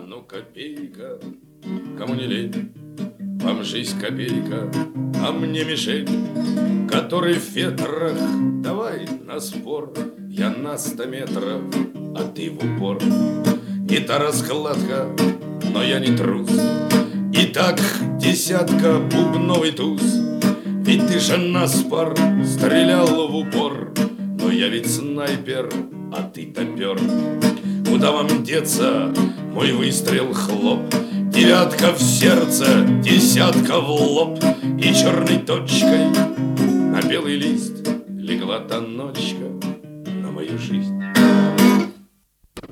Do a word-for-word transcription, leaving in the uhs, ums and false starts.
ну копейка, кому не лень, вам жизнь копейка, а мне мишень, который в ветрах. Давай на спор, я на сто метров, а ты в упор. Не та раскладка, но я не трус. И так десятка бубновый туз. Ведь ты же наспор стрелял в упор. Но я ведь снайпер, а ты топер. Куда вам деться, мой выстрел хлоп. Девятка в сердце, десятка в лоб. И черной точкой на белый лист легла та ночка на мою жизнь.